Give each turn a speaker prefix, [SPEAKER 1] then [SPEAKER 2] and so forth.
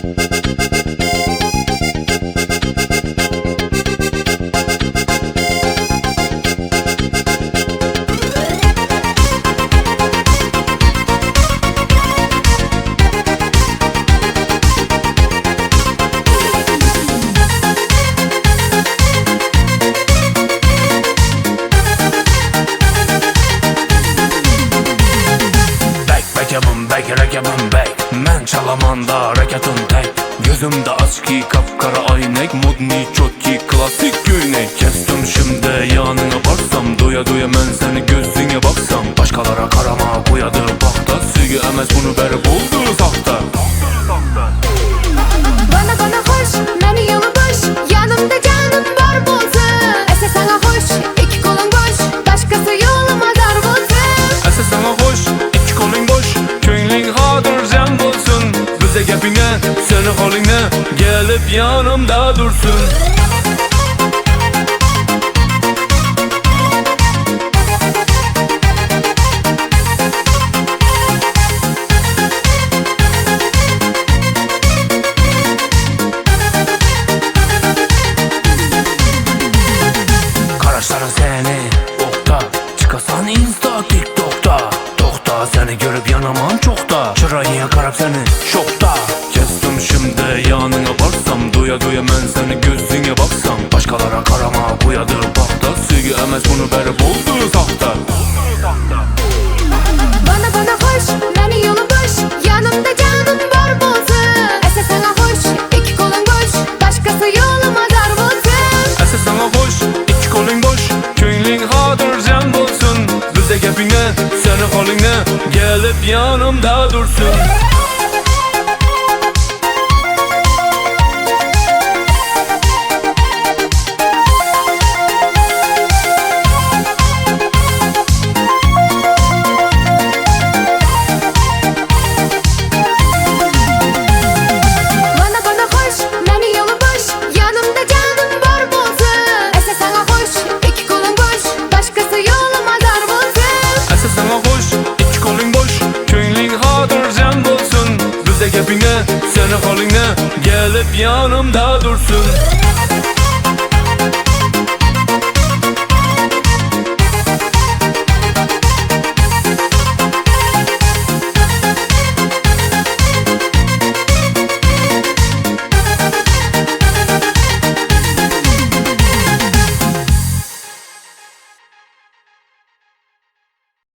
[SPEAKER 1] Rekabım bey, men çalamanda hareketim tek. Gözümde açki kapkara aynek, modni çotki klasik güynek. Kestim şimdi yanına barsam, doya doya men seni gözüne baksam. Başkalara karama koyadı bakta, sügü emez bunu berip oldu sakta.
[SPEAKER 2] Bana hoş, meni yolu boş, yanımda canım var bolsun. Ese sana hoş, iki kolun boş, başkası yoluma dar bolsun.
[SPEAKER 1] Ese sana hoş, iki kolun boş, köylün hatırcan bolsun. Bize gepine, seni haline, gelip yanımda dursun. Karaşların seni okta, çıkasan insta tiktokta. Dokta seni görüp yanamam çokta, çırayı yakarap seni şokta. Kestim şimdi yanına barsam, doya doya men seni gözüne baksam. Başkalara karama koyadı bakta, sügü emez bunu berip oldu sakta.
[SPEAKER 2] Bana hoş, meni yolu boş, yanımda canım var bolsun. Ese sana hoş, iki kolun boş, başkası yoluma dar bolsun.
[SPEAKER 1] Ese sana hoş, iki kolun boş, köylün hatırcan bolsun. Bize gepine, seni haline, gelip yanımda dursun.
[SPEAKER 2] Bana hoş, meni yolu boş, yanımda canım var bolsun. Ese sana hoş, iki kolun boş, başkası yoluma dar bolsun.
[SPEAKER 1] Ese sana hoş, iki kolun boş, köylün hatırcan bolsun. Bize gepine, seni haline, gelip yanımda dursun.